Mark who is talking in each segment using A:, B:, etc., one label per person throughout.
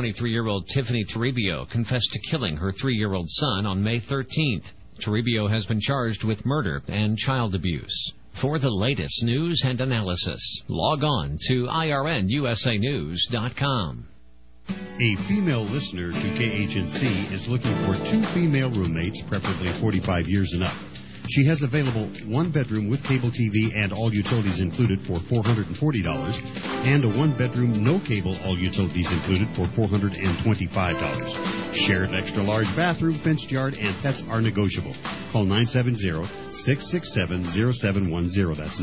A: 23-year-old Tiffany Toribio confessed to killing her 3-year-old son on May 13th. Toribio has been charged with murder and child abuse. For the latest news and analysis, log on to irnusanews.com.
B: A female listener to KHNC is looking for 2 female roommates, preferably 45 years and up. She has available 1 bedroom with cable TV and all utilities included for $440, and a 1-bedroom, no cable, all utilities included for $425. Shared extra-large bathroom, fenced yard, and pets are negotiable. Call 970-667-0710. That's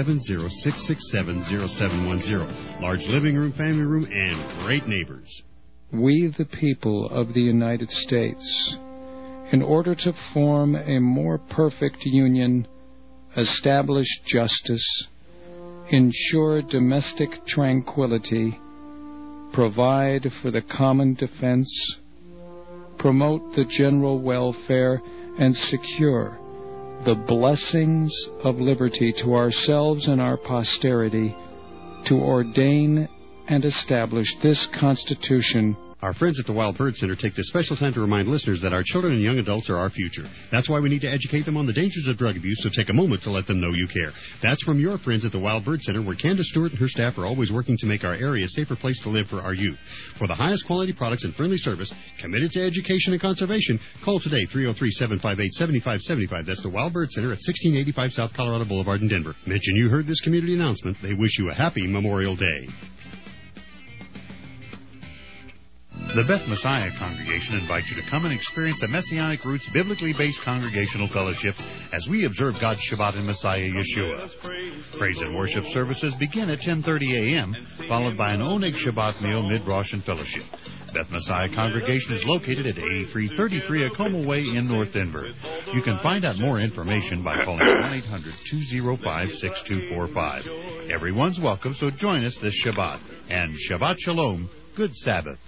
B: 970-667-0710. Large living room, family room, and great neighbors.
C: We, the people of the United States, in order to form a more perfect union, establish justice, ensure domestic tranquility, provide for the common defense, promote the general welfare, and secure the blessings of liberty to ourselves and our posterity, to ordain and establish this Constitution.
B: Our friends at the Wild Bird Center take this special time to remind listeners that our children and young adults are our future. That's why we need to educate them on the dangers of drug abuse, so take a moment to let them know you care. That's from your friends at the Wild Bird Center, where Candace Stewart and her staff are always working to make our area a safer place to live for our youth. For the highest quality products and friendly service, committed to education and conservation, call today 303-758-7575. That's the Wild Bird Center at 1685 South Colorado Boulevard in Denver. Mention you heard this community announcement. They wish you a happy Memorial Day.
D: The Beth Messiah Congregation invites you to come and experience a Messianic Roots biblically based congregational fellowship as we observe God's Shabbat in Messiah Yeshua. Praise and worship services begin at 10:30 a.m., followed by an Oneg Shabbat meal mid-Rosh and fellowship. Beth Messiah Congregation is located at 8333 Acoma Way in North Denver. You can find out more information by calling 1-800-205-6245. Everyone's welcome, so join us this Shabbat. And Shabbat Shalom, good Sabbath.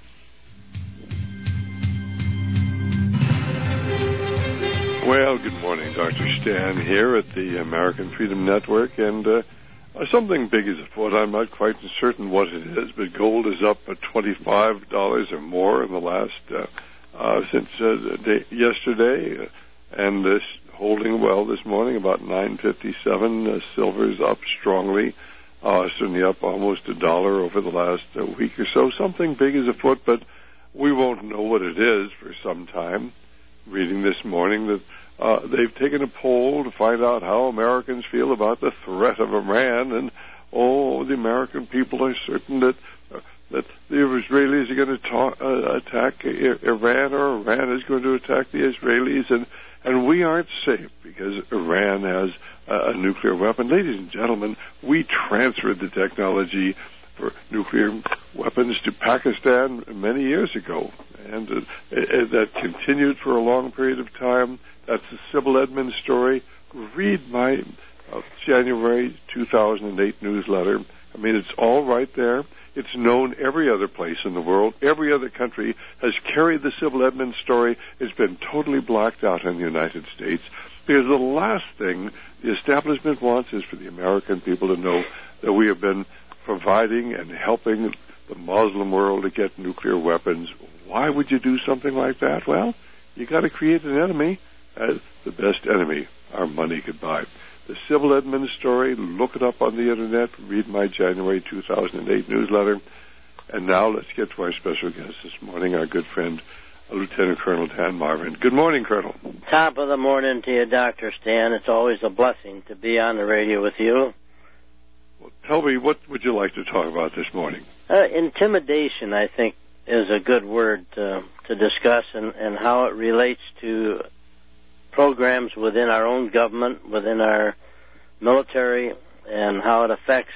E: Well, good morning. Dr. Stan here at the American Freedom Network, and something big is afoot. I'm not quite certain what it is, but gold is up at $25 or more in the last since yesterday, and this holding well this morning, about $9.57. Silver's up strongly, certainly up almost $1 over the last week or so. Something big is afoot, but we won't know what it is for some time. Reading this morning that they've taken a poll to find out how Americans feel about the threat of Iran, and the American people are certain that the Israelis are going to attack Iran, or Iran is going to attack the Israelis, and we aren't safe because Iran has a nuclear weapon. Ladies and gentlemen, we transferred the technology for nuclear weapons to Pakistan many years ago, and that continued for a long period of time. That's the Sybil Edmonds story. Read my January 2008 newsletter. I mean, it's all right there. It's known every other place in the world. Every other country has carried the Sybil Edmonds story. It's been totally blacked out in the United States, because the last thing the establishment wants is for the American people to know that we have been providing and helping the Muslim world to get nuclear weapons. Why would you do something like that? Well, you got to create an enemy. The best enemy our money could buy. The Sybil Edmonds story, look it up on the Internet, read my January 2008 newsletter. And now let's get to our special guest this morning, our good friend, Lieutenant Colonel Dan Marvin. Good morning, Colonel.
F: Top of the morning to you, Dr. Stan. It's always a blessing to be on the radio with you.
E: Well, tell me, what would you like to talk about this morning?
F: Intimidation, I think, is a good word to discuss, and how it relates to programs within our own government, within our military, and how it affects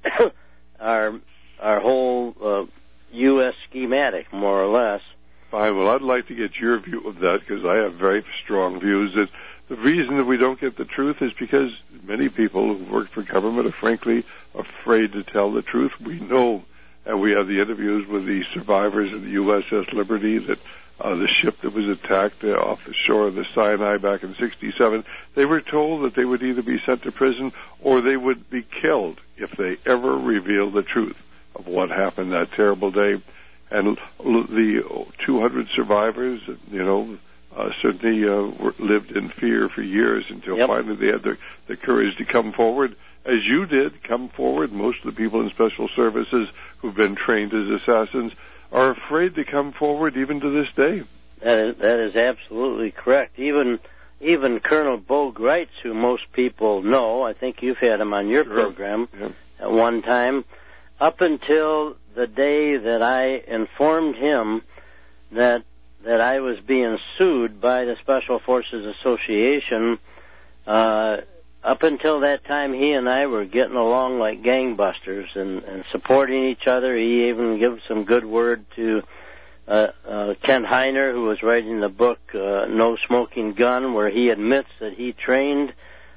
F: our whole U.S. schematic, more or less.
E: Fine. Well, I'd like to get your view of that, because I have very strong views that the reason that we don't get the truth is because many people who work for government are frankly afraid to tell the truth. We know, and we have the interviews with the survivors of the USS Liberty, that the ship that was attacked off the shore of the Sinai back in '67, they were told that they would either be sent to prison or they would be killed if they ever revealed the truth of what happened that terrible day. And the 200 survivors, certainly lived in fear for years until finally they had the courage to come forward. As you did, come forward. Most of the people in special services who've been trained as assassins are afraid to come forward even to this day.
F: That is absolutely correct. Even Colonel Bo Greitz, who most people know, I think you've had him on your program at one time, up until the day that I informed him that I was being sued by the Special Forces Association, up until that time, he and I were getting along like gangbusters and supporting each other. He even gave some good word to Kent Heiner, who was writing the book No Smoking Gun, where he admits that he trained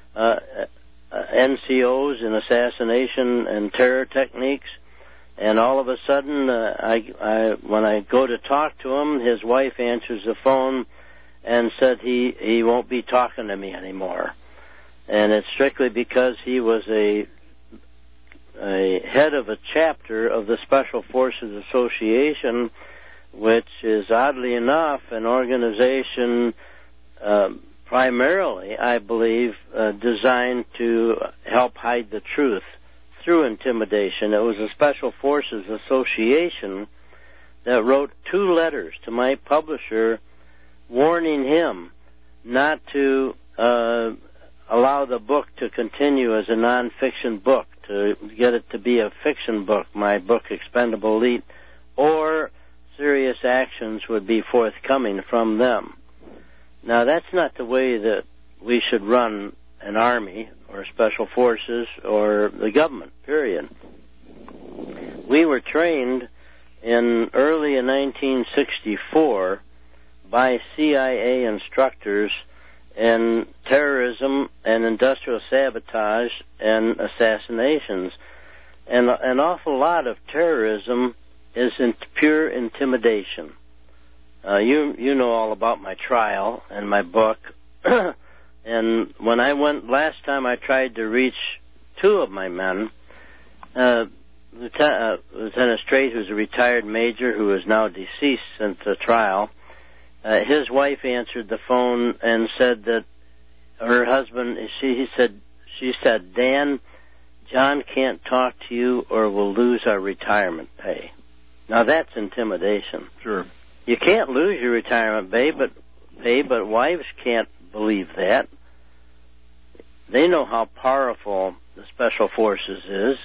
F: NCOs in assassination and terror techniques. And all of a sudden, when I go to talk to him, his wife answers the phone and said he won't be talking to me anymore. And it's strictly because he was a head of a chapter of the Special Forces Association, which is, oddly enough, an organization primarily, I believe, designed to help hide the truth through intimidation. It was the Special Forces Association that wrote 2 letters to my publisher warning him not to allow the book to continue as a nonfiction book, to get it to be a fiction book, my book Expendable Elite, or serious actions would be forthcoming from them. Now, that's not the way that we should run an army or special forces or the government, period. We were trained early in 1964 by CIA instructors in terrorism and industrial sabotage and assassinations. And an awful lot of terrorism is pure intimidation. You know all about my trial and my book. And when I went last time, I tried to reach 2 of my men. Lieutenant Strait, who's a retired major who is now deceased since the trial, his wife answered the phone and said that her husband, she said, Dan, John can't talk to you or we'll lose our retirement pay. Now that's intimidation.
E: Sure.
F: You can't lose your retirement pay, but wives can't believe that. They know how powerful the Special Forces is.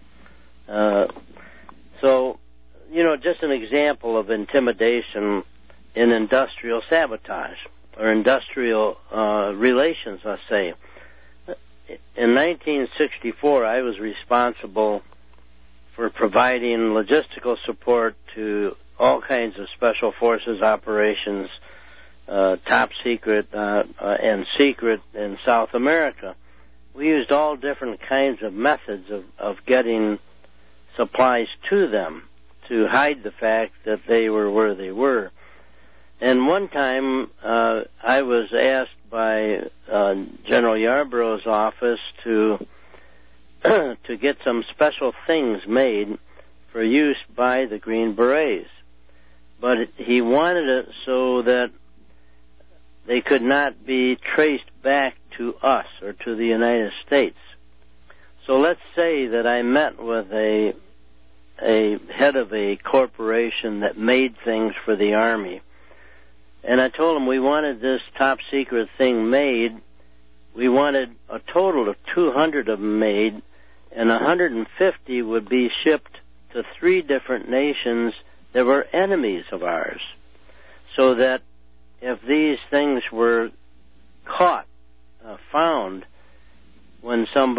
F: So, just an example of intimidation in industrial sabotage or industrial relations, let's say. In 1964, I was responsible for providing logistical support to all kinds of Special Forces operations, top secret and secret in South America. We used all different kinds of methods of getting supplies to them to hide the fact that they were where they were. And one time I was asked by General Yarborough's office to get some special things made for use by the Green Berets. But he wanted it so that they could not be traced back to us or to the United States. So let's say that I met with a head of a corporation that made things for the Army. And I told him we wanted this top secret thing made. We wanted a total of 200 of them made, and 150 would be shipped to 3 different nations that were enemies of ours. So that if these things were caught, found, when some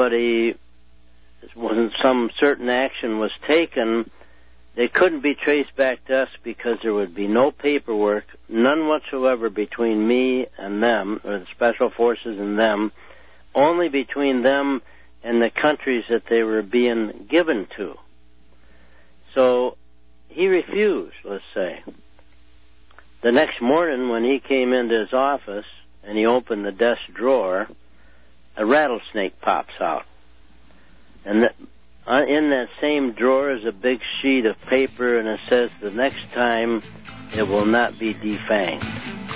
F: certain action was taken, they couldn't be traced back to us because there would be no paperwork, none whatsoever between me and them, or the Special Forces and them, only between them and the countries that they were being given to. So he refused, let's say. The next morning when he came into his office and he opened the desk drawer, a rattlesnake pops out. And in that same drawer is a big sheet of paper, and it says the next time it will not be defanged.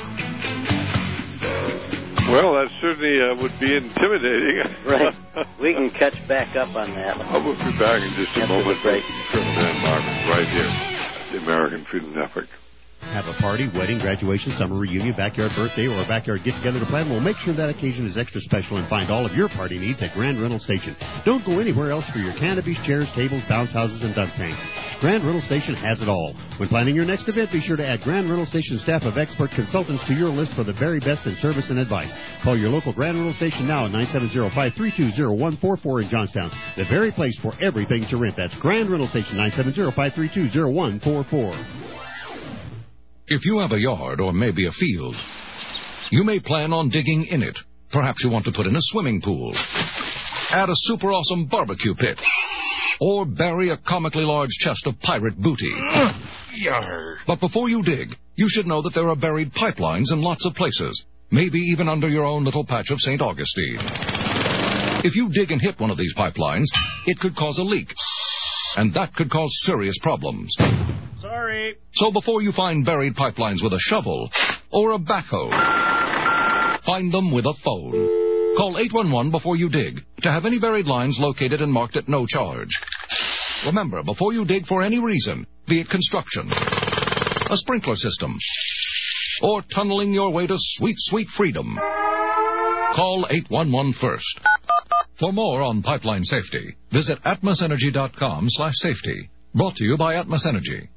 E: Well, that certainly would be intimidating.
F: Right. We can catch back up on that.
E: I will be back in just a moment.
F: Great.
E: Colonel Dan Marvin, right here at the American Freedom Network.
B: Have a party, wedding, graduation, summer reunion, backyard birthday, or a backyard get-together to plan? Well, make sure that occasion is extra special and find all of your party needs at Grand Rental Station. Don't go anywhere else for your canopies, chairs, tables, bounce houses, and dunk tanks. Grand Rental Station has it all. When planning your next event, be sure to add Grand Rental Station staff of expert consultants to your list for the very best in service and advice. Call your local Grand Rental Station now at 970-532-0144 in Johnstown. The very place for everything to rent. That's Grand Rental Station, 970-532-0144.
G: If you have a yard or maybe a field, you may plan on digging in it. Perhaps you want to put in a swimming pool, add a super awesome barbecue pit, or bury a comically large chest of pirate booty. But before you dig, you should know that there are buried pipelines in lots of places, maybe even under your own little patch of St. Augustine. If you dig and hit one of these pipelines, it could cause a leak, and that could cause serious problems.
H: Sorry.
G: So before you find buried pipelines with a shovel or a backhoe, find them with a phone. Call 811 before you dig to have any buried lines located and marked at no charge. Remember, before you dig for any reason, be it construction, a sprinkler system, or tunneling your way to sweet, sweet freedom, call 811 first. For more on pipeline safety, visit atmosenergy.com/safety. Brought to you by Atmos Energy.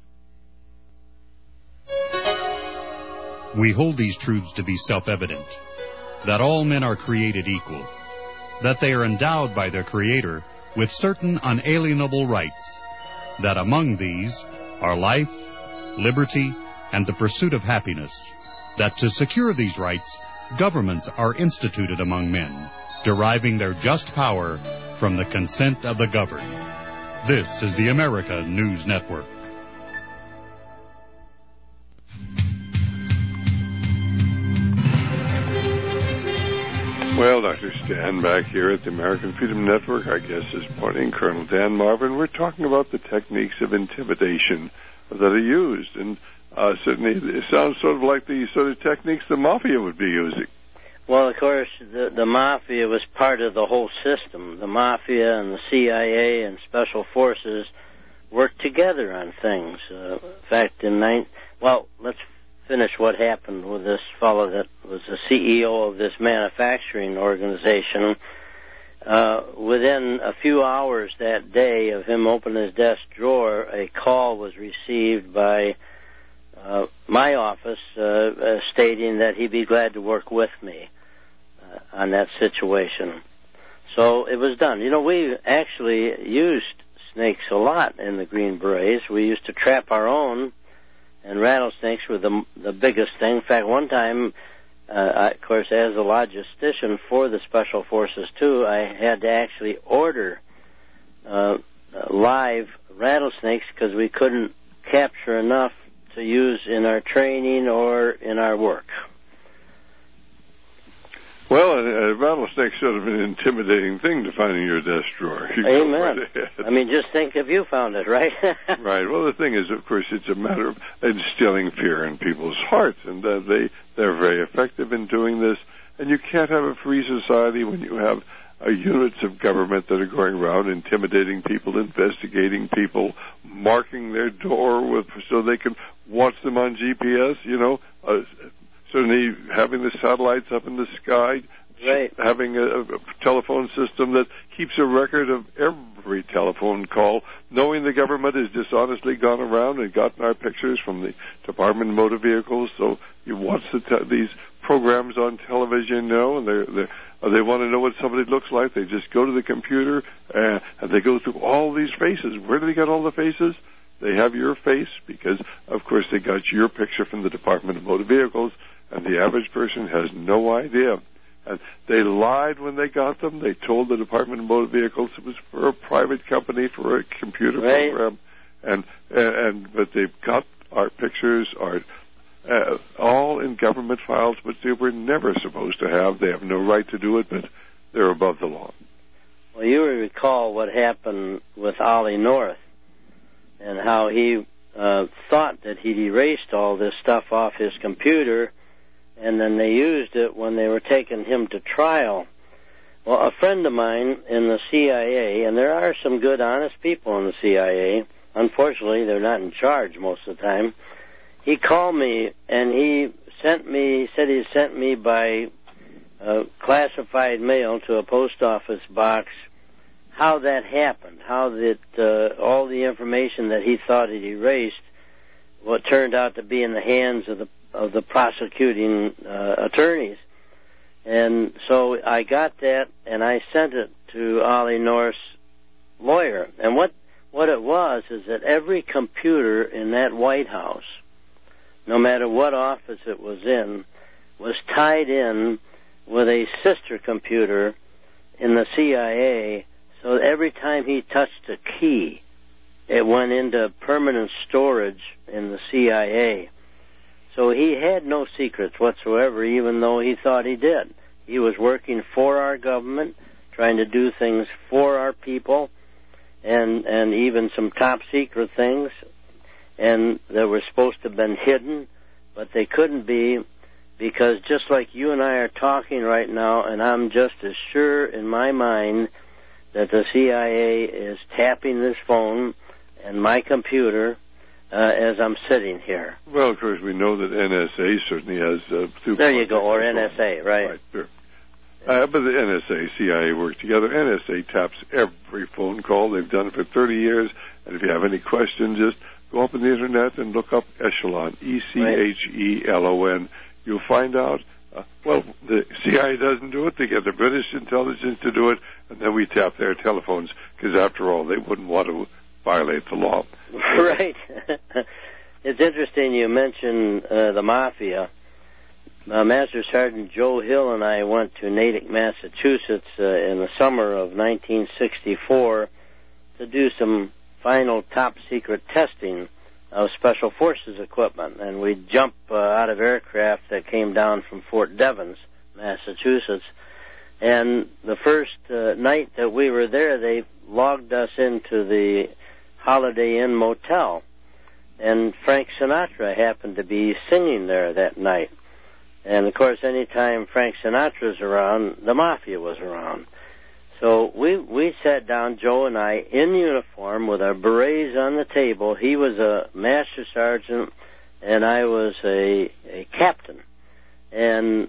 B: We hold these truths to be self-evident, that all men are created equal, that they are endowed by their Creator with certain unalienable rights, that among these are life, liberty, and the pursuit of happiness, that to secure these rights, governments are instituted among men, deriving their just power from the consent of the governed. This is the America News Network.
E: Well, Dr. Stan, back here at the American Freedom Network, our guest this morning, Colonel Dan Marvin. We're talking about the techniques of intimidation that are used, and certainly it sounds sort of like the sort of techniques the Mafia would be using.
F: Well, of course, the Mafia was part of the whole system. The Mafia and the CIA and Special Forces worked together on things. In fact, let's finish what happened with this fellow that was the CEO of this manufacturing organization. Within a few hours that day of him opening his desk drawer, a call was received by my office stating that he'd be glad to work with me on that situation. So it was done. You know, we actually used snakes a lot in the Green Berets. We used to trap our own, and rattlesnakes were the biggest thing. In fact, one time, of course, as a logistician for the Special Forces, too, I had to actually order live rattlesnakes because we couldn't capture enough to use in our training or in our work.
E: Well, a rattlesnake's sort of an intimidating thing to find in your desk drawer.
F: Amen. I mean, just think if you found it, right?
E: Right. Well, the thing is, of course, it's a matter of instilling fear in people's hearts, and they're very effective in doing this. And you can't have a free society when you have units of government that are going around intimidating people, investigating people, marking their door so they can watch them on GPS, certainly having the satellites up in the sky,
F: right.
E: Having a telephone system that keeps a record of every telephone call, knowing the government has dishonestly gone around and gotten our pictures from the Department of Motor Vehicles. So you watch these programs on television, and they want to know what somebody looks like. They just go to the computer and they go through all these faces. Where do they get all the faces? They have your face because, of course, they got your picture from the Department of Motor Vehicles, and the average person has no idea. And they lied when they got them. They told the Department of Motor Vehicles it was for a private company, for a computer program, but they've got our pictures, all in government files, which they were never supposed to have. They have no right to do it, but they're above the law.
F: Well, you recall what happened with Ollie North and how he thought that he'd erased all this stuff off his computer, and then they used it when they were taking him to trial. Well, a friend of mine in the CIA, and there are some good, honest people in the CIA, unfortunately they're not in charge most of the time, he called me and he said he sent me by classified mail to a post office box how that happened, how that all the information that he thought he'd erased, what turned out to be in the hands of the prosecuting attorneys. And so I got that, and I sent it to Ollie North's lawyer. And what it was is that every computer in that White House, no matter what office it was in, was tied in with a sister computer in the CIA, so every time he touched a key, it went into permanent storage in the CIA. So he had no secrets whatsoever, even though he thought he did. He was working for our government, trying to do things for our people, and even some top secret things, and that were supposed to have been hidden, but they couldn't be, because just like you and I are talking right now, and I'm just as sure in my mind that the CIA is tapping this phone and my computer as I'm sitting here.
E: Well, of course, we know that NSA certainly has...
F: there you go, or NSA, right.
E: Right, sure. But the NSA, CIA work together. NSA taps every phone call. They've done it for 30 years. And if you have any questions, just go up on the Internet and look up Echelon, Echelon. You'll find out, the CIA doesn't do it. They get the British intelligence to do it, and then we tap their telephones, because after all, they wouldn't want to violate the law.
F: Right. It's interesting you mentioned the Mafia. Master Sergeant Joe Hill and I went to Natick, Massachusetts in the summer of 1964 to do some final top-secret testing of Special Forces equipment. And we jumped out of aircraft that came down from Fort Devens, Massachusetts. And the first night that we were there, they logged us into the Holiday Inn Motel. And Frank Sinatra happened to be singing there that night. And, of course, any time Frank Sinatra's around, the Mafia was around. So we sat down, Joe and I, in uniform with our berets on the table. He was a master sergeant, and I was a captain. And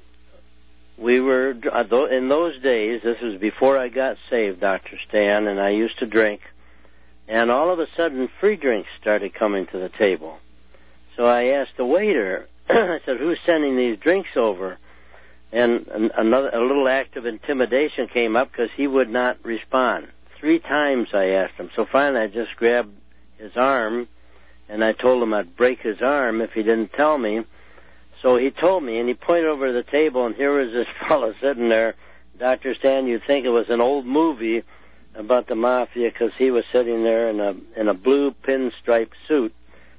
F: we were, in those days, this was before I got saved, Dr. Stan, and I used to drink. And all of a sudden, free drinks started coming to the table. So I asked the waiter, I said, who's sending these drinks over? And a little act of intimidation came up because he would not respond. 3 times I asked him. So finally I just grabbed his arm, and I told him I'd break his arm if he didn't tell me. So he told me, and he pointed over to the table, and here was this fellow sitting there. Dr. Stan, you'd think it was an old movie about the Mafia, because he was sitting there in a blue pinstripe suit.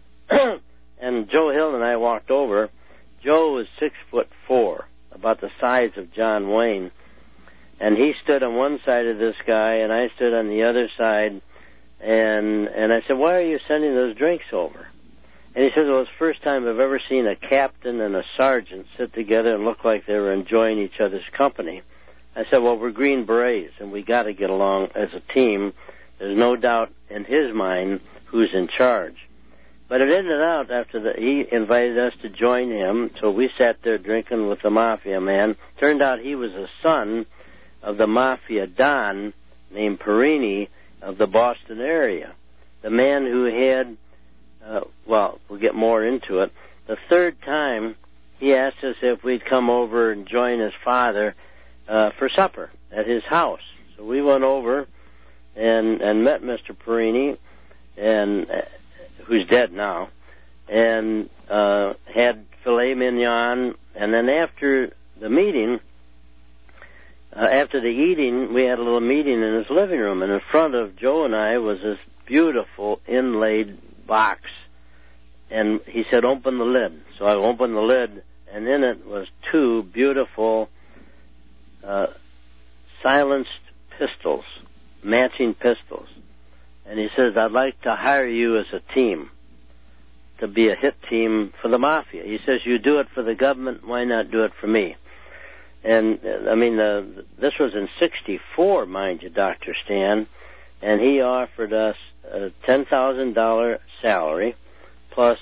F: And Joe Hill and I walked over. Joe was 6'4", about the size of John Wayne. And he stood on one side of this guy, and I stood on the other side. And I said, why are you sending those drinks over? And he said, well, it's the first time I've ever seen a captain and a sergeant sit together and look like they were enjoying each other's company. I said, well, we're Green Berets, and we got to get along as a team. There's no doubt in his mind who's in charge. But it ended out after he invited us to join him, so we sat there drinking with the Mafia man. Turned out he was a son of the Mafia Don named Perini of the Boston area. The man who had, we'll get more into it. The third time, he asked us if we'd come over and join his father for supper at his house. So we went over and met Mr. Perini, and who's dead now, and had filet mignon. And then after the meeting, after the eating, we had a little meeting in his living room, and in front of Joe and I was this beautiful inlaid box. And he said, open the lid. So I opened the lid, and in it was 2 beautiful silenced pistols, matching pistols. And he says, I'd like to hire you as a team to be a hit team for the Mafia. He says, you do it for the government, why not do it for me? And, I mean, this was in 1964, mind you, Dr. Stan, and he offered us a $10,000 salary plus,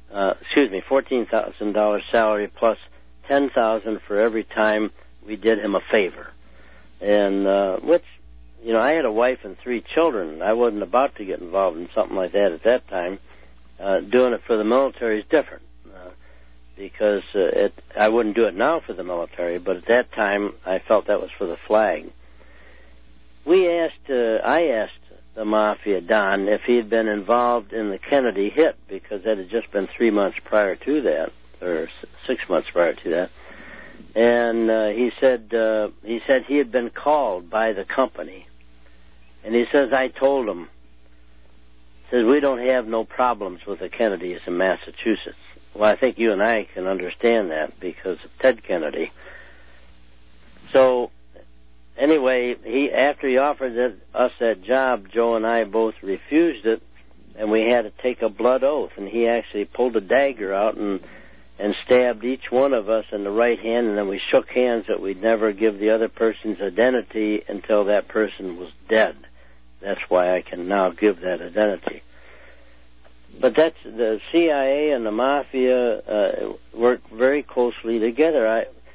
F: $14,000 salary plus $10,000 for every time we did him a favor. And, which, you know, I had a wife and 3 children. I wasn't about to get involved in something like that at that time. Doing it for the military is different because I wouldn't do it now for the military, but at that time I felt that was for the flag. I asked the Mafia, Don, if he had been involved in the Kennedy hit, because that had just been 3 months prior to that, or 6 months prior to that. And he said he had been called by the company. And he says, I told him, says, we don't have no problems with the Kennedys in Massachusetts. Well, I think you and I can understand that because of Ted Kennedy. So, anyway, after he offered us that job, Joe and I both refused it, and we had to take a blood oath. And he actually pulled a dagger out and stabbed each one of us in the right hand, and then we shook hands that we'd never give the other person's identity until that person was dead. That's why I can now give that identity. But that's the CIA and the Mafia work very closely together.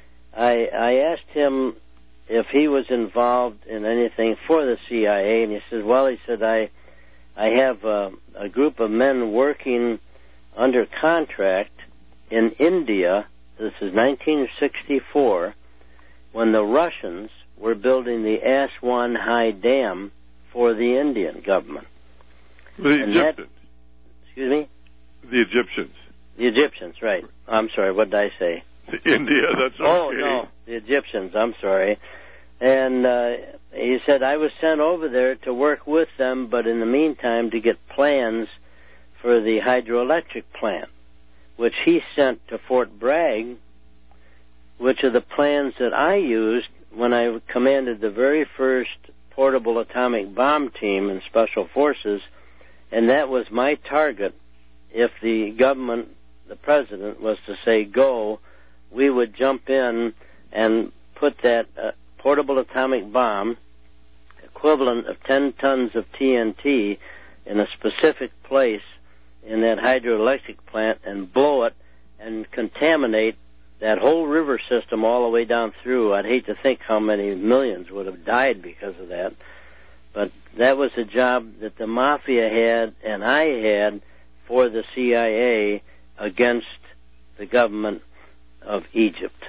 F: I asked him if he was involved in anything for the CIA, and he said, well, he said, I have a group of men working under contract in India. This is 1964, when the Russians were building the Aswan High Dam for the Indian government.
E: The Egyptians.
F: Excuse me?
E: The Egyptians.
F: The Egyptians, right. I'm sorry, what did I say?
E: India, that's okay.
F: Oh, no, the Egyptians, I'm sorry. And he said, I was sent over there to work with them, but in the meantime to get plans for the hydroelectric plant, which he sent to Fort Bragg, which are the plans that I used when I commanded the very first portable atomic bomb team in Special Forces, and that was my target. If the government, the president, was to say go, we would jump in and put that portable atomic bomb, equivalent of 10 tons of TNT, in a specific place in that hydroelectric plant and blow it and contaminate that whole river system all the way down through. I'd hate to think how many millions would have died because of that. But that was a job that the Mafia had and I had for the CIA against the government of Egypt.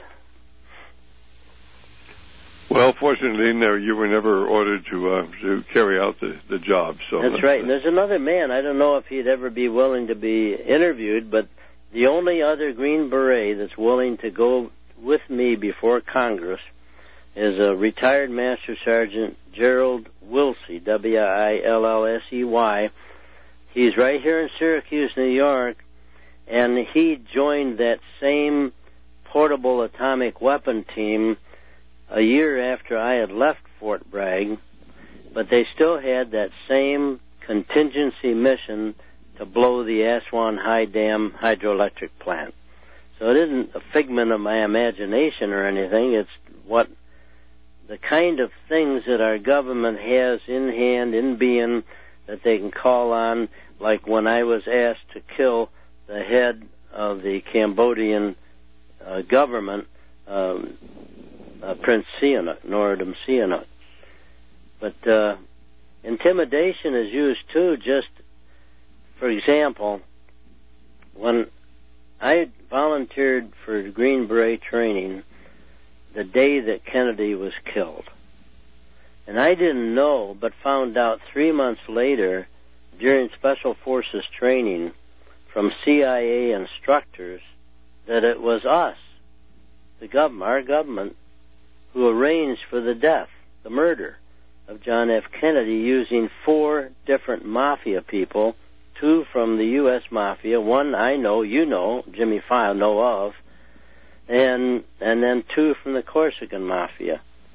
E: Well, fortunately, no, you were never ordered to carry out the job. So
F: that's right. And there's another man. I don't know if he'd ever be willing to be interviewed, but the only other Green Beret that's willing to go with me before Congress is a retired Master Sergeant Gerald Willsey, Willsey. He's right here in Syracuse, New York, and he joined that same portable atomic weapon team a year after I had left Fort Bragg, but they still had that same contingency mission to blow the Aswan High Dam hydroelectric plant. So it isn't a figment of my imagination or anything. It's what the kind of things that our government has in hand, in being, that they can call on, like when I was asked to kill the head of the Cambodian government, Prince Sihanouk, Norodom Sihanouk. But intimidation is used too. Just for example, when I volunteered for Green Beret training the day that Kennedy was killed, and I didn't know, but found out 3 months later during Special Forces training from CIA instructors that it was us, the government, our government, who arranged for the death, the murder of John F. Kennedy, using 4 different Mafia people, 2 from the U.S. Mafia, 1 I know, you know, Jimmy File know of, and then 2 from the Corsican Mafia.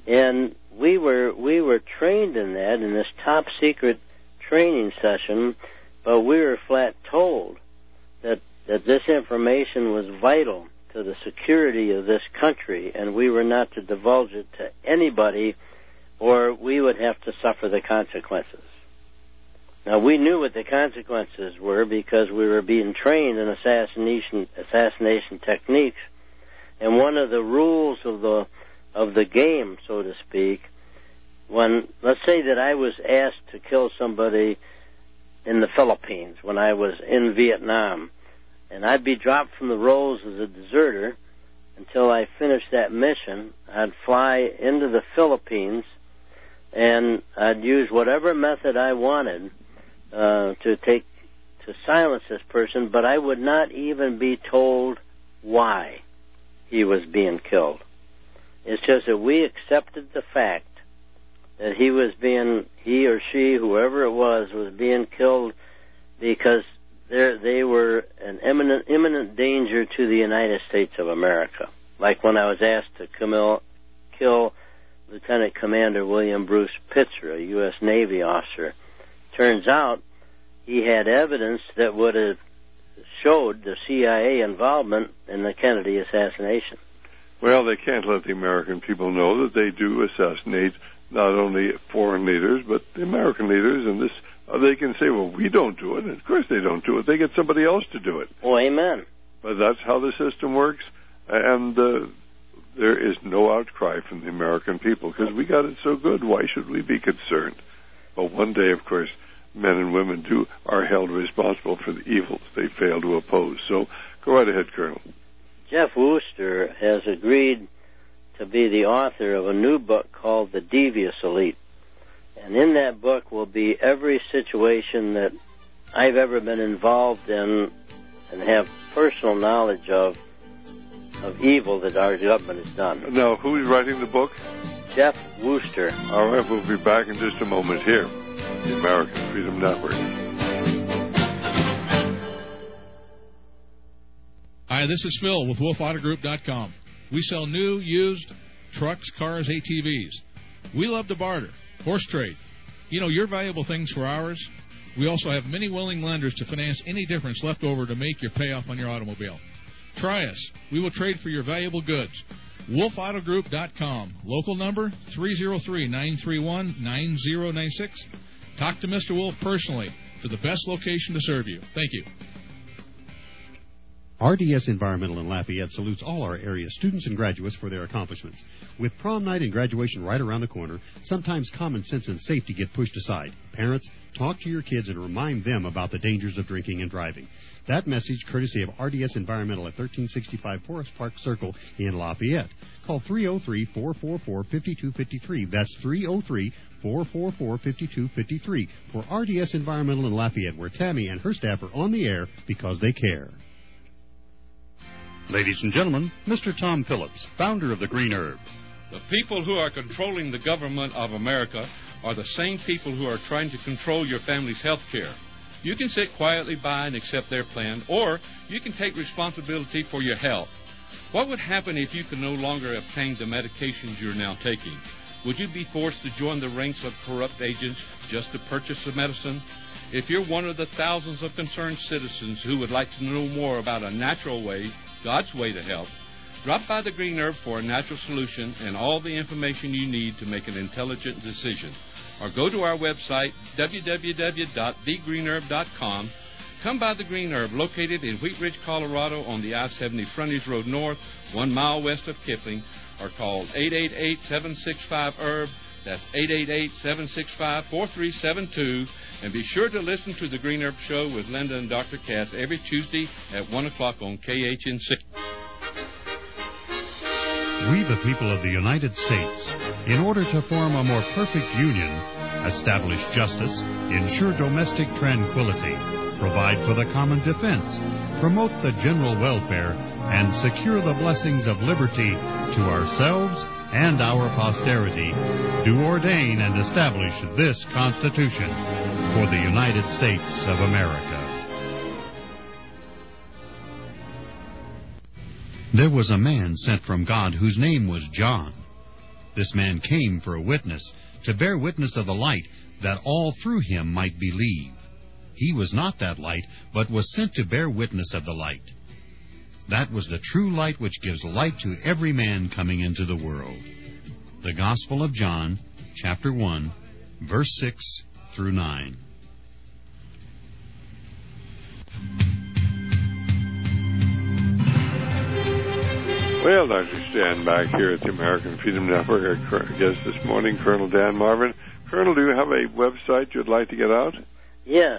F: And we were trained in that, in this top secret training session, but we were flat told that this information was vital to the security of this country, and we were not to divulge it to anybody, or we would have to suffer the consequences. Now, we knew what the consequences were because we were being trained in assassination techniques, and one of the rules of the game, so to speak, when, let's say that I was asked to kill somebody in the Philippines when I was in Vietnam, and I'd be dropped from the rolls as a deserter until I finished that mission. I'd fly into the Philippines, and I'd use whatever method I wanted to silence this person, but I would not even be told why he was being killed. It's just that we accepted the fact that he or she, whoever it was being killed because they were an imminent danger to the United States of America. Like when I was asked to kill Lieutenant Commander William Bruce Pitzer, a U.S. Navy officer. Turns out he had evidence that would have showed the CIA involvement in the Kennedy assassination.
E: Well, they can't let the American people know that they do assassinate not only foreign leaders, but the American leaders, and they can say, well, we don't do it. And of course they don't do it. They get somebody else to do it.
F: Oh, amen.
E: But that's how the system works, and there is no outcry from the American people because we got it so good. Why should we be concerned? But one day, of course, men and women are held responsible for the evils they fail to oppose. So go right ahead, Colonel.
F: Jeff Wooster has agreed to be the author of a new book called The Devious Elite. And in that book will be every situation that I've ever been involved in and have personal knowledge of evil that our government has done.
E: Now, who's writing the book?
F: Jeff Wooster.
E: All right, we'll be back in just a moment here, the American Freedom Network.
H: Hi, this is Phil with WolfAutoGroup.com. We sell new, used trucks, cars, ATVs. We love to barter, horse trade. You know, your valuable things for ours. We also have many willing lenders to finance any difference left over to make your payoff on your automobile. Try us. We will trade for your valuable goods. WolfAutoGroup.com. Local number 303-931-9096. Talk to Mr. Wolf personally for the best location to serve you. Thank you.
B: RDS Environmental in Lafayette salutes all our area students and graduates for their accomplishments. With prom night and graduation right around the corner, sometimes common sense and safety get pushed aside. Parents, talk to your kids and remind them about the dangers of drinking and driving. That message courtesy of RDS Environmental at 1365 Forest Park Circle in Lafayette. Call 303-444-5253. That's 303-444-5253 for RDS Environmental in Lafayette, where Tammy and her staff are on the air because they care.
D: Ladies and gentlemen, Mr. Tom Phillips, founder of the Green Herb.
I: The people who are controlling the government of America are the same people who are trying to control your family's health care. You can sit quietly by and accept their plan, or you can take responsibility for your health. What would happen if you could no longer obtain the medications you're now taking? Would you be forced to join the ranks of corrupt agents just to purchase the medicine? If you're one of the thousands of concerned citizens who would like to know more about a natural way, God's way to health, drop by the Green Herb for a natural solution and all the information you need to make an intelligent decision. Or go to our website, www.thegreenherb.com. Come by the Green Herb, located in Wheat Ridge, Colorado, on the I-70 Frontage Road North, 1 mile west of Kipling, or call 888-765-HERB. That's 888-765-4372. And be sure to listen to the Green Herb Show with Linda and Dr. Cass every Tuesday at 1 o'clock on KHNC.
B: We, the people of the United States, in order to form a more perfect union, establish justice, ensure domestic tranquility, provide for the common defense, promote the general welfare, and secure the blessings of liberty to ourselves and our posterity, do ordain and establish this Constitution for the United States of America. There was a man sent from God whose name was John. This man came for a witness, to bear witness of the light, that all through him might believe. He was not that light, but was sent to bear witness of the light. That was the true light which gives light to every man coming into the world. The Gospel of John, chapter 1, verse 6 through 9.
E: Well, Dr. Stan back here at the American Freedom Network. Our guest this morning, Colonel Dan Marvin. Colonel, do you have a website you'd like to get out?
F: Yes,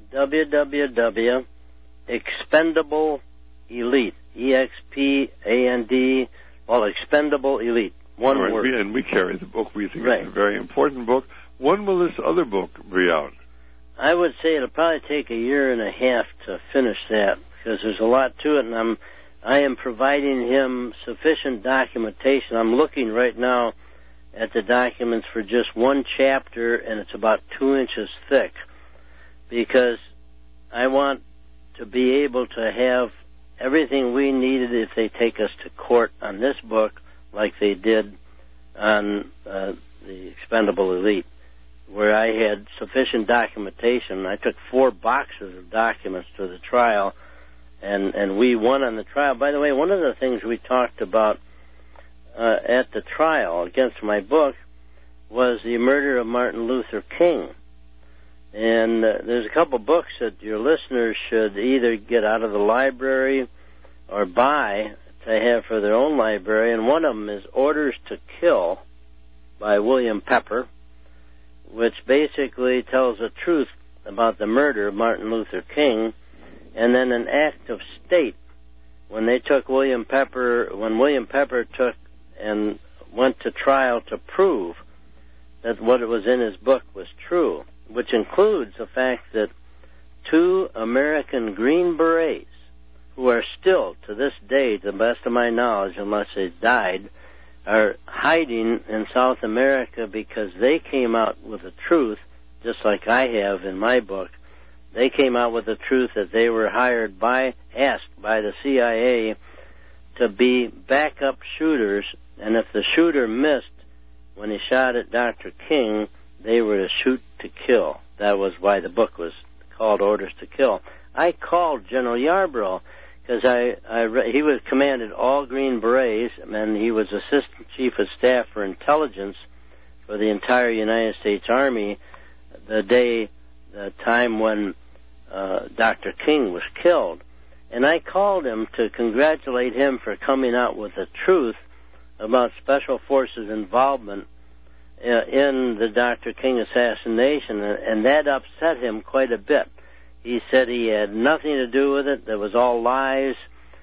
F: www.expendable Elite, E-X-P-A-N-D, Expendable Elite, one word.
E: And we carry the book. We think it's a very important book. When will this other book be out?
F: I would say it'll probably take a year and a half to finish that, because there's a lot to it, and I am providing him sufficient documentation. I'm looking right now at the documents for just one chapter, and it's about 2 inches thick, because I want to be able to have everything we needed if they take us to court on this book, like they did on the Expendable Elite, where I had sufficient documentation. I took 4 boxes of documents to the trial, and we won on the trial. By the way, one of the things we talked about at the trial against my book was the murder of Martin Luther King. And there's a couple books that your listeners should either get out of the library or buy to have for their own library. And one of them is Orders to Kill by William Pepper, which basically tells the truth about the murder of Martin Luther King. And then An Act of State, when William Pepper took and went to trial to prove that what was in his book was true, which includes the fact that 2 American Green Berets, who are still, to this day, to the best of my knowledge, unless they died, are hiding in South America because they came out with the truth, just like I have in my book. They came out with the truth that they were asked by the CIA to be backup shooters, and if the shooter missed when he shot at Dr. King, they were to shoot to kill. That was why the book was called Orders to Kill. I called General Yarborough because he was commanded all Green Berets, and he was Assistant Chief of Staff for Intelligence for the entire United States Army the time when Dr. King was killed. And I called him to congratulate him for coming out with the truth about Special Forces involvement in the Dr. King assassination, and that upset him quite a bit. He said he had nothing to do with it, that was all lies,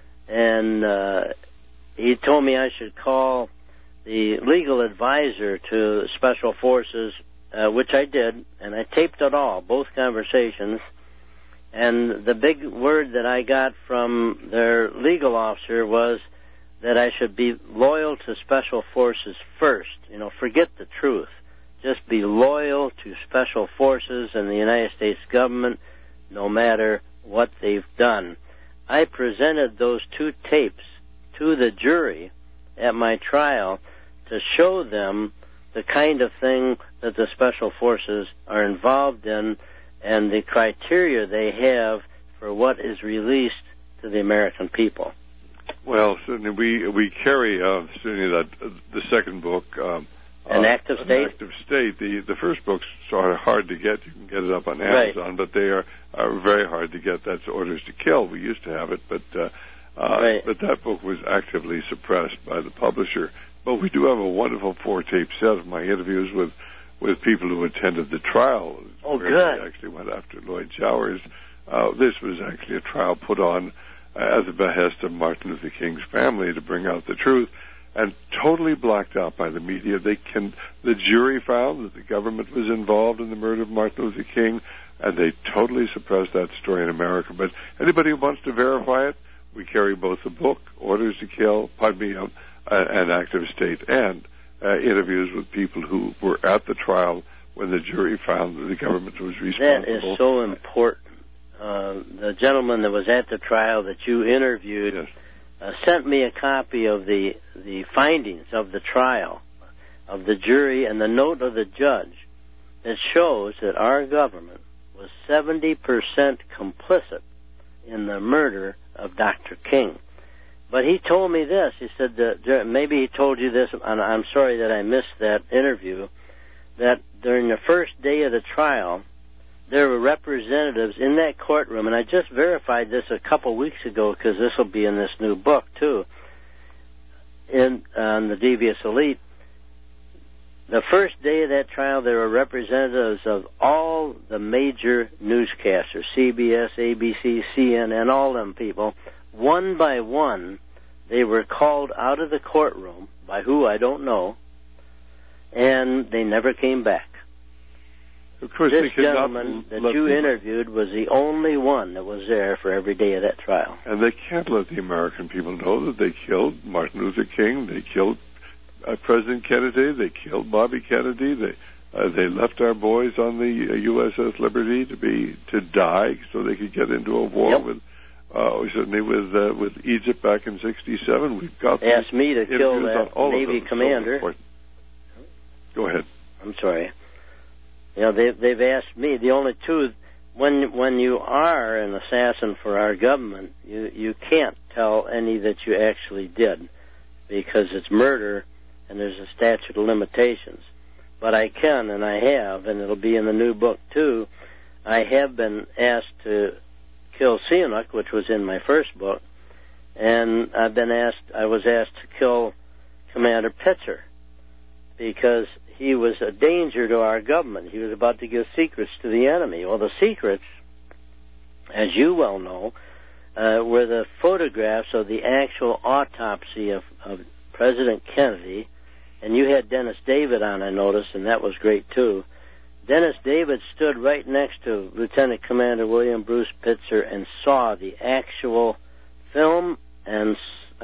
F: and he told me I should call the legal advisor to Special Forces, which I did, and I taped it all, both conversations. And the big word that I got from their legal officer was that I should be loyal to Special Forces first. Forget the truth. Just be loyal to Special Forces and the United States government, no matter what they've done. I presented those 2 tapes to the jury at my trial to show them the kind of thing that the Special Forces are involved in and the criteria they have for what is released to the American people.
E: Well, certainly we carry certainly the second book,
F: An Act of State.
E: An Act of State. The first book's sort of hard to get. You can get it up on Amazon, but they are very hard to get. That's Orders to Kill. We used to have it, but that book was actively suppressed by the publisher. But we do have a wonderful 4-tape set of my interviews with people who attended the trial.
F: Oh, good.
E: They actually went after Lloyd Showers. This was actually a trial put on at the behest of Martin Luther King's family to bring out the truth, and totally blocked out by the media. The jury found that the government was involved in the murder of Martin Luther King, and they totally suppressed that story in America. But anybody who wants to verify it, we carry both the book, Orders to Kill, An Act of State, and interviews with people who were at the trial when the jury found that the government was responsible.
F: That is so important. The gentleman that was at the trial that you interviewed sent me a copy of the findings of the trial. of the jury and the note of the judge that shows that our government was 70% complicit in the murder of Dr. King. But he told me this. He said that maybe he told you this, and I'm sorry that I missed that interview, that during the first day of the trial, there were representatives in that courtroom, and I just verified this a couple weeks ago because this will be in this new book, too, on the Devious Elite. The first day of that trial, there were representatives of all the major newscasters, CBS, ABC, CNN, all them people. One by one, they were called out of the courtroom, by who I don't know, and they never came back.
E: Of course,
F: this gentleman that you interviewed was the only one that was there for every day of that trial.
E: And they can't let the American people know that they killed Martin Luther King, they killed President Kennedy, they killed Bobby Kennedy, they left our boys on the USS Liberty to die so they could get into a war with certainly with Egypt back in '67. We've got
F: asked me to kill that Navy commander.
E: So go ahead.
F: I'm sorry. You know, they've asked me. The only two, when you are an assassin for our government, you can't tell any that you actually did, because it's murder and there's a statute of limitations. But I can, and I have, and it'll be in the new book too. I have been asked to kill Sihanouk, which was in my first book, and I was asked to kill Commander Pitzer because he was a danger to our government. He was about to give secrets to the enemy. Well, the secrets, as you well know, were the photographs of the actual autopsy of President Kennedy, and you had Dennis David on, I noticed, and that was great too. Dennis David stood right next to Lieutenant Commander William Bruce Pitzer and saw the actual film and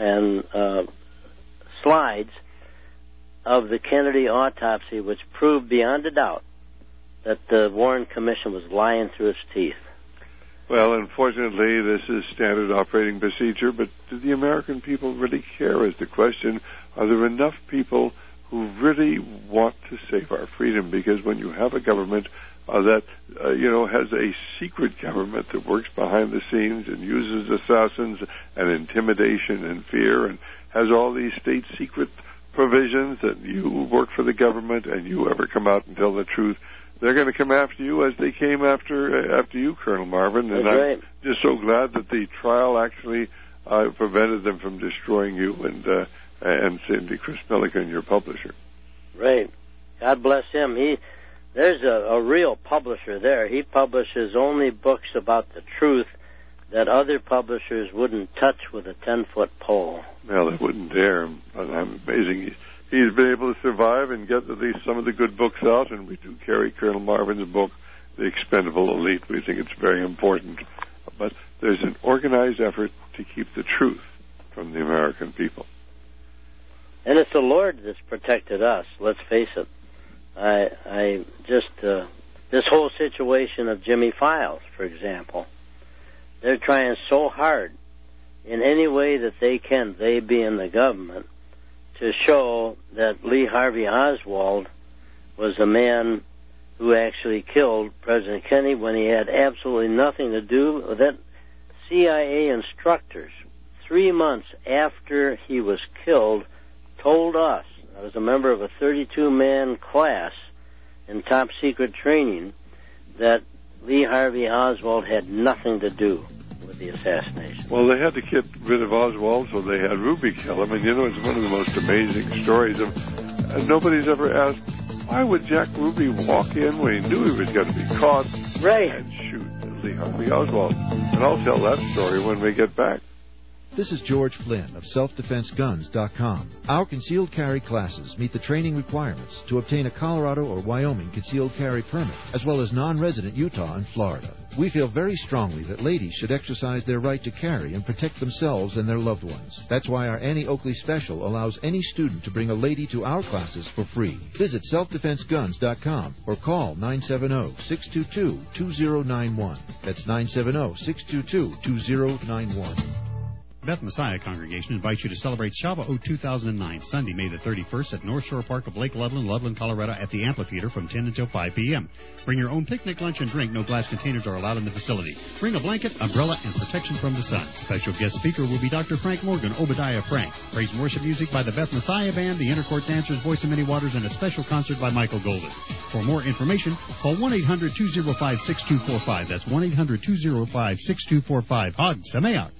F: slides of the Kennedy autopsy, which proved beyond a doubt that the Warren Commission was lying through its teeth.
E: Well, unfortunately, this is standard operating procedure, but do the American people really care is the question. Are there enough people who really want to save our freedom? Because when you have a government that, has a secret government that works behind the scenes and uses assassins and intimidation and fear and has all these state secret provisions that you work for the government and you ever come out and tell the truth, they're going to come after you as they came after you, Colonel Marvin. And I'm just so glad that the trial actually prevented them from destroying you and Cindy Chris Milligan, your publisher.
F: Right. God bless him. There's a real publisher there. He publishes only books about the truth that other publishers wouldn't touch with a 10-foot pole.
E: Well, they wouldn't dare. But I'm amazing. He's been able to survive and get at least some of the good books out, and we do carry Colonel Marvin's book, The Expendable Elite. We think it's very important. But there's an organized effort to keep the truth from the American people.
F: And it's the Lord that's protected us, let's face it. This whole situation of Jimmy Files, for example, they're trying so hard in any way that they can, they being the government, to show that Lee Harvey Oswald was a man who actually killed President Kennedy when he had absolutely nothing to do with it. CIA instructors, 3 months after he was killed, told us, I was a member of a 32-man class in top-secret training, that Lee Harvey Oswald had nothing to do with the assassination.
E: Well, they had to get rid of Oswald, so they had Ruby kill him. And, it's one of the most amazing stories of... nobody's ever asked, why would Jack Ruby walk in when he knew he was going to be caught and shoot Lee Harvey Oswald? And I'll tell that story when we get back.
J: This is George Flynn of SelfDefenseGuns.com. Our concealed carry classes meet the training requirements to obtain a Colorado or Wyoming concealed carry permit, as well as non-resident Utah and Florida. We feel very strongly that ladies should exercise their right to carry and protect themselves and their loved ones. That's why our Annie Oakley special allows any student to bring a lady to our classes for free. Visit SelfDefenseGuns.com or call 970-622-2091. That's 970-622-2091.
B: Beth Messiah Congregation invites you to celebrate Shavuot 2009, Sunday, May the 31st at North Shore Park of Lake Loveland, Loveland, Colorado at the Amphitheater from 10 until 5 p.m. Bring your own picnic, lunch, and drink. No glass containers are allowed in the facility. Bring a blanket, umbrella, and protection from the sun. Special guest speaker will be Dr. Frank Morgan, Obadiah Frank. Praise and worship music by the Beth Messiah Band, the Intercourt Dancers, Voice of Many Waters, and a special concert by Michael Golden. For more information, call 1-800-205-6245. That's 1-800-205-6245. Hag Sameach.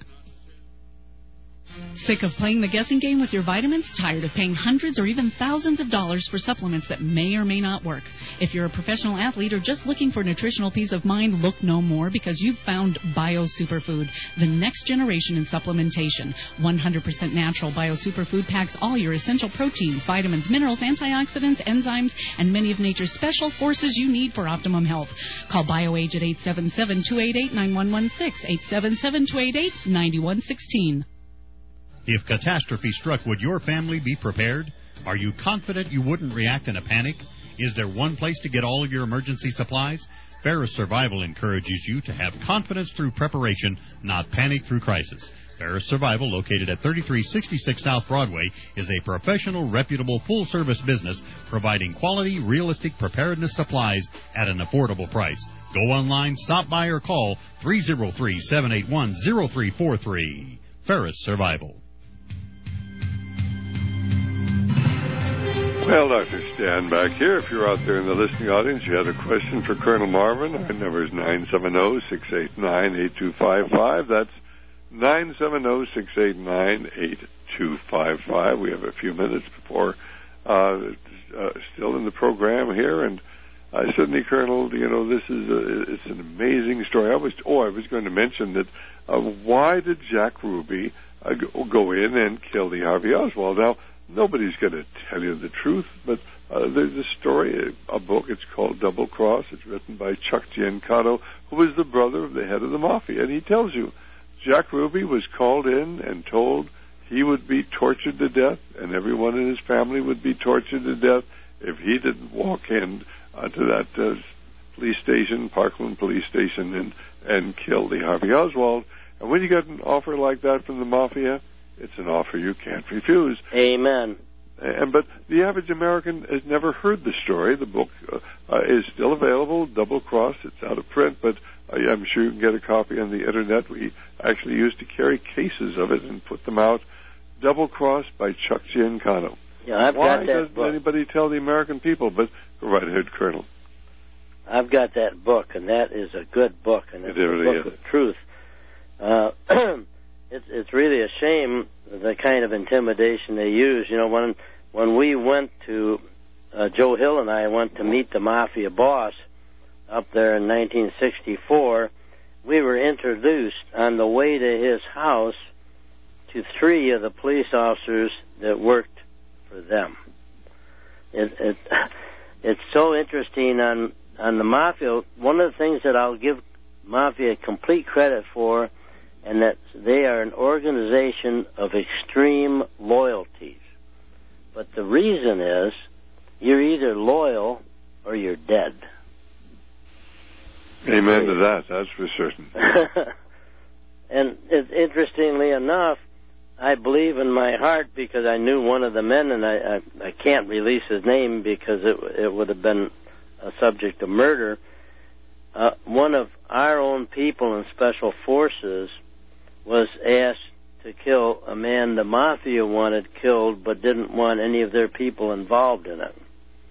K: Sick of playing the guessing game with your vitamins? Tired of paying hundreds or even thousands of dollars for supplements that may or may not work? If you're a professional athlete or just looking for nutritional peace of mind, look no more, because you've found Bio Superfood, the next generation in supplementation. 100% natural Bio Superfood packs all your essential proteins, vitamins, minerals, antioxidants, enzymes, and many of nature's special forces you need for optimum health. Call BioAge at 877-288-9116, 877-288-9116.
B: If catastrophe struck, would your family be prepared? Are you confident you wouldn't react in a panic? Is there one place to get all of your emergency supplies? Ferris Survival encourages you to have confidence through preparation, not panic through crisis. Ferris Survival, located at 3366 South Broadway, is a professional, reputable, full-service business providing quality, realistic preparedness supplies at an affordable price. Go online, stop by, or call 303-781-0343. Ferris Survival.
E: Well, Dr. Stan back here. If you're out there in the listening audience, you had a question for Colonel Marvin. Our number is 970-689-8255. That's 970-689-8255. We have a few minutes before still in the program here, and certainly, Colonel, you know, this is it's an amazing story. I was going to mention that why did Jack Ruby go in and kill Lee Harvey Oswald? Now, nobody's going to tell you the truth, but there's a story, a book. It's called Double Cross. It's written by Chuck Giancato, who was the brother of the head of the mafia. And he tells you Jack Ruby was called in and told he would be tortured to death, and everyone in his family would be tortured to death if he didn't walk in to that police station, Parkland Police Station, and kill Lee Harvey Oswald. And when you get an offer like that from the mafia, it's an offer you can't refuse.
F: Amen.
E: But the average American has never heard the story. The book is still available, Double Cross. It's out of print, but I'm sure you can get a copy on the Internet. We actually used to carry cases of it and put them out. Double Cross by Chuck Giancato.
F: Yeah, I've got that book.
E: Why doesn't anybody tell the American people? But go right ahead, Colonel.
F: I've got that book, and that is a good book, and it's a book of truth. It's really a shame the kind of intimidation they use. You know, when we went to Joe Hill and I went to meet the mafia boss up there in 1964, we were introduced on the way to his house to 3 of the police officers that worked for them. It's so interesting on the mafia. One of the things that I'll give mafia complete credit for, and that they are an organization of extreme loyalties. But the reason is you're either loyal or you're dead.
E: Amen to that, that's for certain.
F: And interestingly enough, I believe in my heart, because I knew one of the men, and I can't release his name because it would have been a subject of murder. One of our own people in Special Forces was asked to kill a man the mafia wanted killed, but didn't want any of their people involved in it.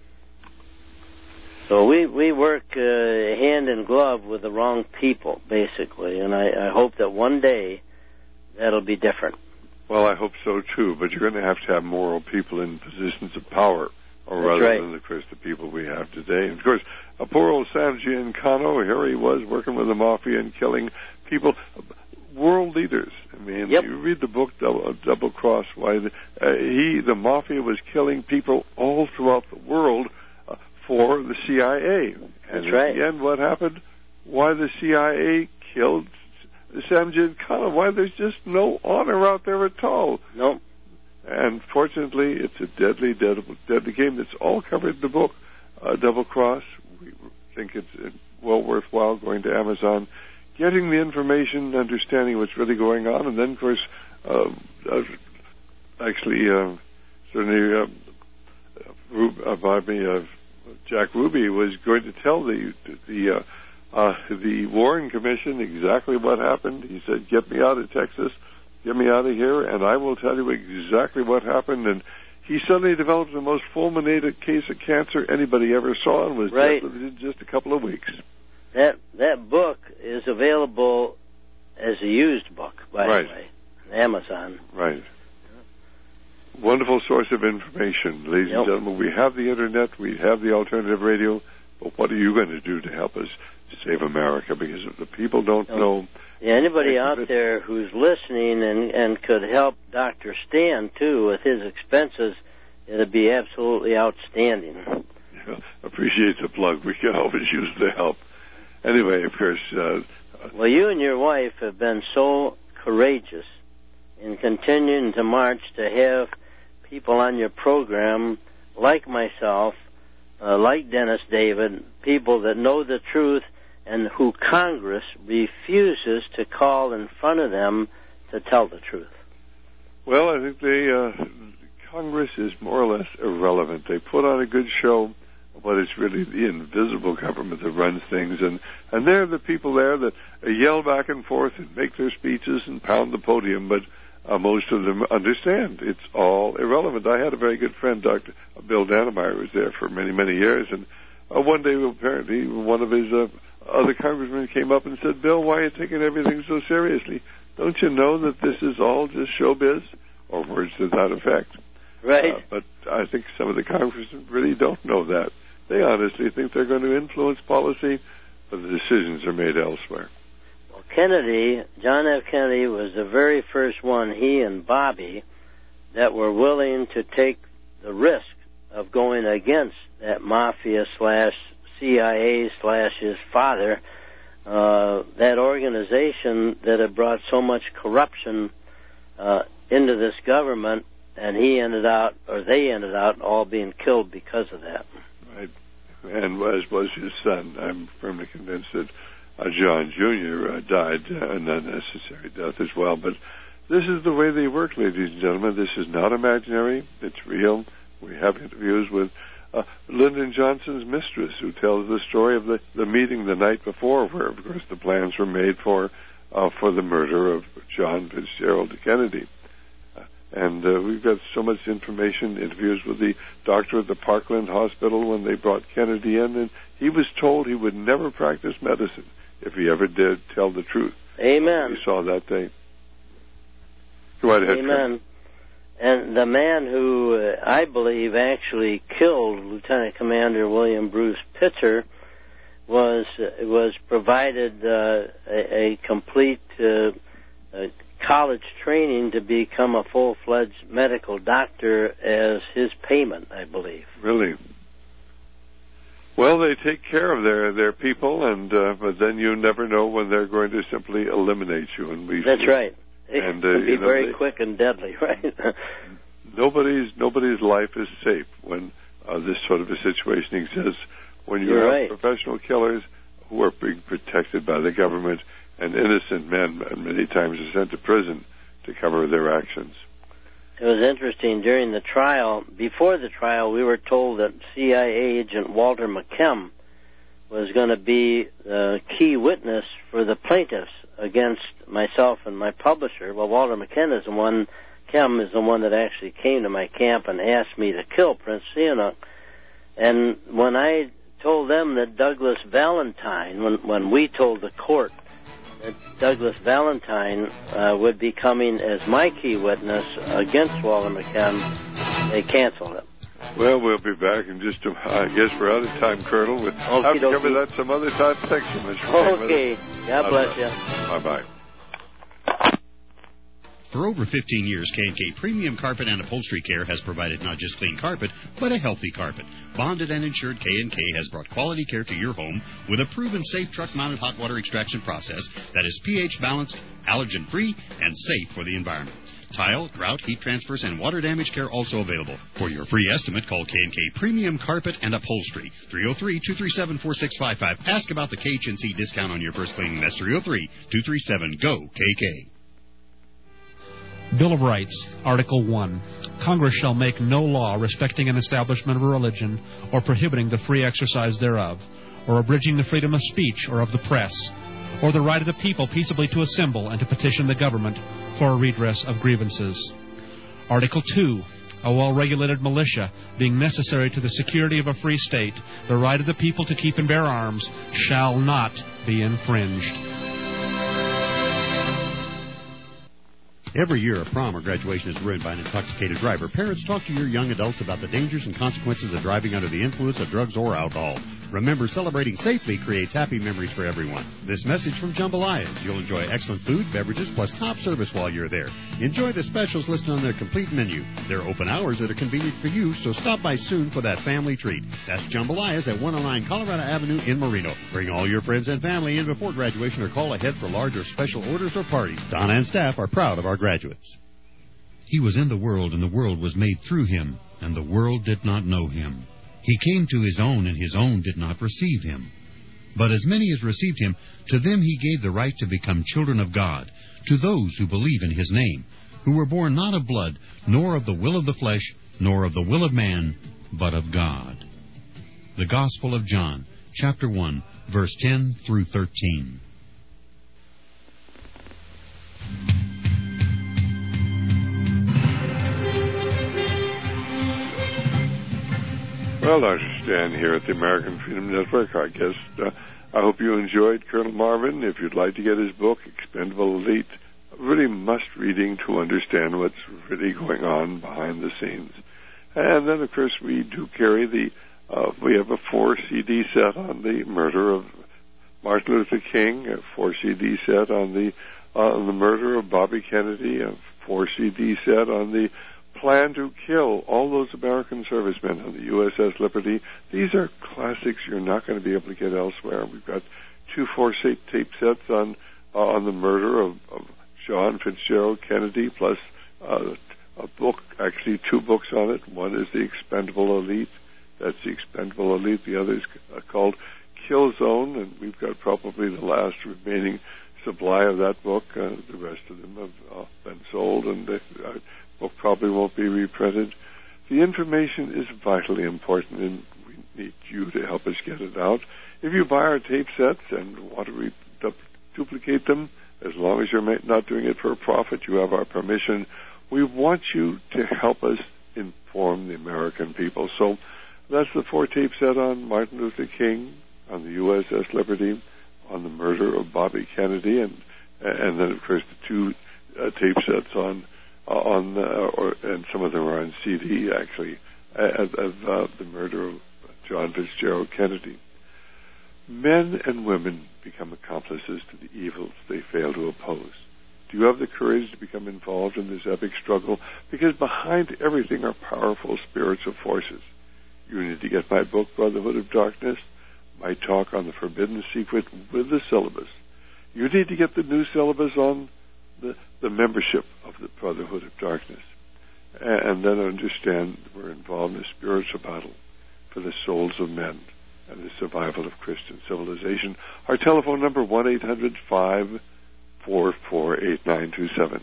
F: So we work hand in glove with the wrong people, basically, and I hope that one day that'll be different.
E: Well, I hope so, too, but you're going to have moral people in positions of power, or
F: That's
E: rather
F: right.
E: than, of course, the people we have today. And, of course, poor old Sam Giancano, here he was working with the mafia and killing people, world leaders. I mean,
F: Yep.
E: you read the book Double Cross, why the mafia was killing people all throughout the world for the CIA. And
F: That's right.
E: at the end, what happened? Why the CIA killed Sam Giancano? Why there's just no honor out there at all?
F: Nope.
E: And fortunately, it's a deadly game that's all covered in the book, Double Cross. We think it's well worthwhile going to Amazon, getting the information, understanding what's really going on, and then, of course, certainly Jack Ruby was going to tell the Warren Commission exactly what happened. He said, "Get me out of Texas, get me out of here, and I will tell you exactly what happened." And he suddenly developed the most fulminated case of cancer anybody ever saw, and was dead within just a couple of weeks.
F: That book is available as a used book, by the way, on Amazon.
E: Right. Wonderful source of information, ladies and gentlemen. We have the Internet, we have the alternative radio, but what are you going to do to help us save America? Because if the people don't know...
F: Yeah, anybody out there who's listening and could help Dr. Stan, too, with his expenses, it would be absolutely outstanding.
E: Yeah, appreciate the plug. We can always use the help. Anyway, of course...
F: well, you and your wife have been so courageous in continuing to march to have people on your program like myself, like Dennis David, people that know the truth and who Congress refuses to call in front of them to tell the truth.
E: Well, I think Congress is more or less irrelevant. They put on a good show, but it's really the invisible government that runs things, and they're the people there that yell back and forth and make their speeches and pound the podium, but most of them understand it's all irrelevant. I had a very good friend, Dr. Bill Dannemeyer, who was there for many, many years, and one day apparently one of his other congressmen came up and said, "Bill, why are you taking everything so seriously? Don't you know that this is all just showbiz?" Or words to that effect.
F: Right.
E: But I think some of the congressmen really don't know that. They honestly think they're going to influence policy, but the decisions are made elsewhere.
F: Well, Kennedy, John F. Kennedy, was the very first one, he and Bobby, that were willing to take the risk of going against that mafia/CIA/his father, that organization that had brought so much corruption into this government, and they ended out all being killed because of that.
E: Right. And as was his son. I'm firmly convinced that John Jr. Died an unnecessary death as well. But this is the way they work, ladies and gentlemen. This is not imaginary. It's real. We have interviews with Lyndon Johnson's mistress, who tells the story of the meeting the night before, where, of course, the plans were made for the murder of John Fitzgerald Kennedy. And we've got so much information, interviews with the doctor at the Parkland Hospital when they brought Kennedy in, and he was told he would never practice medicine if he ever did tell the truth.
F: Amen.
E: We saw that day. Go right ahead.
F: Amen. And the man who I believe actually killed Lieutenant Commander William Bruce Pitzer was provided a complete college training to become a full-fledged medical doctor as his payment, I believe.
E: Really? Well, they take care of their people, and but then you never know when they're going to simply eliminate you. And
F: that's right. It
E: can
F: be very quick and deadly, right?
E: Nobody's life is safe when this sort of a situation exists. When you have professional killers who are being protected by the government, and innocent men many times are sent to prison to cover their actions.
F: It was interesting. During the trial, before the trial, we were told that CIA agent Walter McKim was going to be the key witness for the plaintiffs against myself and my publisher. Well, Walter McKim is the one that actually came to my camp and asked me to kill Prince Sihanouk. And when I told them that Douglas Valentine, when we told the court that Douglas Valentine would be coming as my key witness against Walter McKim, they canceled it.
E: Well, we'll be back in just a minute. I guess we're out of time, Colonel. We'll have to cover that some other time. Thanks so much for being with us.
F: Okay. God bless you.
E: Bye-bye.
B: For over 15 years, K&K Premium Carpet and Upholstery Care has provided not just clean carpet, but a healthy carpet. Bonded and insured, K&K has brought quality care to your home with a proven safe truck-mounted hot water extraction process that is pH-balanced, allergen-free, and safe for the environment. Tile, grout, heat transfers, and water damage care also available. For your free estimate, call K&K Premium Carpet and Upholstery, 303-237-4655. Ask about the KH&C discount on your first cleaning. That's 303-237-GO-KK.
L: Bill of Rights, Article 1. Congress shall make no law respecting an establishment of a religion or prohibiting the free exercise thereof, or abridging the freedom of speech or of the press, or the right of the people peaceably to assemble and to petition the government for a redress of grievances. Article 2. A well-regulated militia, being necessary to the security of a free state, the right of the people to keep and bear arms shall not be infringed.
B: Every year, a prom or graduation is ruined by an intoxicated driver. Parents, talk to your young adults about the dangers and consequences of driving under the influence of drugs or alcohol. Remember, celebrating safely creates happy memories for everyone. This message from Jambalayas. You'll enjoy excellent food, beverages, plus top service while you're there. Enjoy the specials listed on their complete menu. There are open hours that are convenient for you, so stop by soon for that family treat. That's Jambalayas at 109 Colorado Avenue in Marino. Bring all your friends and family in before graduation or call ahead for large or special orders or parties. Donna and staff are proud of our graduates.
M: He was in the world, and the world was made through him, and the world did not know him. He came to his own, and his own did not receive him. But as many as received him, to them he gave the right to become children of God, to those who believe in his name, who were born not of blood, nor of the will of the flesh, nor of the will of man, but of God. The Gospel of John, chapter 1, verse 10 through 13.
E: Well, Dr. Stan here at the American Freedom Network. I guess I hope you enjoyed Colonel Marvin. If you'd like to get his book, Expendable Elite, really must-reading to understand what's really going on behind the scenes. And then, of course, we do carry we have a 4-CD set on the murder of Martin Luther King, a 4-CD set on the murder of Bobby Kennedy, a 4-CD set on the plan to kill all those American servicemen on the USS Liberty. These are classics you're not going to be able to get elsewhere. We've got 2 4-tape sets on the murder of John Fitzgerald Kennedy, plus a book, actually 2 books on it. One is The Expendable Elite. That's The Expendable Elite. The other is called Kill Zone, and we've got probably the last remaining supply of that book. The rest of them have been sold, and the book probably won't be reprinted. The information is vitally important, and we need you to help us get it out. If you buy our tape sets and want to duplicate them, as long as you're not doing it for a profit, you have our permission. We want you to help us inform the American people. So that's the 4-tape set on Martin Luther King, on the USS Liberty, on the murder of Bobby Kennedy, and then, of course, the 2 tape sets and some of them are on CD, actually, of the murder of John Fitzgerald Kennedy. Men and women become accomplices to the evils they fail to oppose. Do you have the courage to become involved in this epic struggle? Because behind everything are powerful spiritual forces. You need to get my book, Brotherhood of Darkness, my talk on the Forbidden Secret with the syllabus. You need to get the new syllabus on the membership of the Brotherhood of Darkness. And then understand we're involved in a spiritual battle for the souls of men and the survival of Christian civilization. Our telephone number, 1-800-544-8927.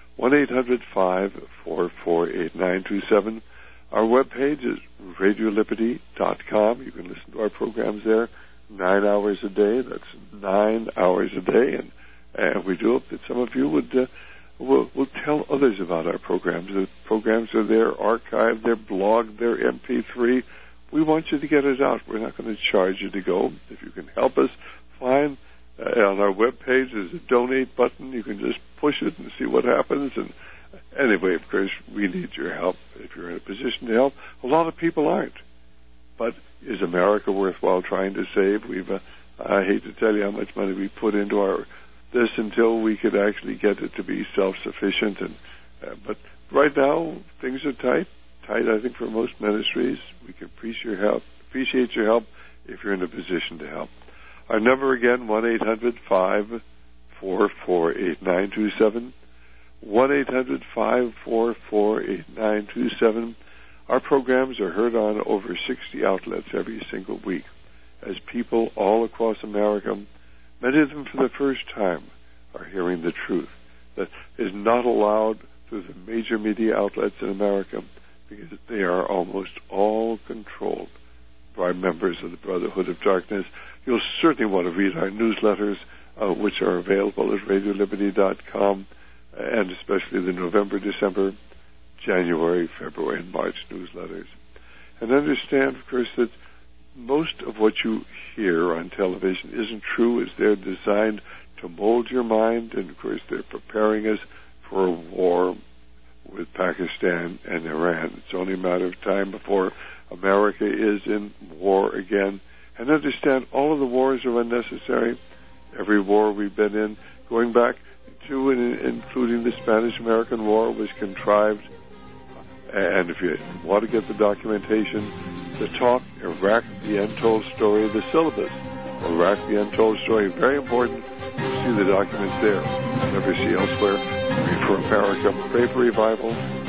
E: 1-800-544-8927. Our webpage is RadioLiberty.com. You can listen to our programs there 9 hours a day. That's 9 hours a day. And we do hope that some of you will tell others about our programs. The programs are there, archived, they're blogged, they're MP3. We want you to get it out. We're not going to charge you to go. If you can help us, fine. On our webpage, there's a donate button. You can just push it and see what happens. And anyway, of course, we need your help. If you're in a position to help, a lot of people aren't. But is America worthwhile trying to save? I hate to tell you how much money we put into this until we could actually get it to be self-sufficient. But right now, things are tight, I think, for most ministries. We can appreciate your help if you're in a position to help. Our number again, 1-800-544-8927. 1-800-544-8927. Our programs are heard on over 60 outlets every single week as people all across America, many of them for the first time, are hearing the truth that is not allowed through the major media outlets in America, because they are almost all controlled by members of the Brotherhood of Darkness. You'll certainly want to read our newsletters, which are available at RadioLiberty.com, and especially the November, December, January, February, and March newsletters. And understand, of course, that most of what you hear on television isn't true. It's they're designed to mold your mind, and of course they're preparing us for a war with Pakistan and Iran. It's only a matter of time before America is in war again. And understand, all of the wars are unnecessary. Every war we've been in, going back to and including the Spanish-American War, was contrived. And if you want to get the documentation, the talk, Iraq, the Untold Story, the syllabus, Iraq, the Untold Story, very important. You see the documents there. Never see elsewhere. Pray for America. Pray for revival.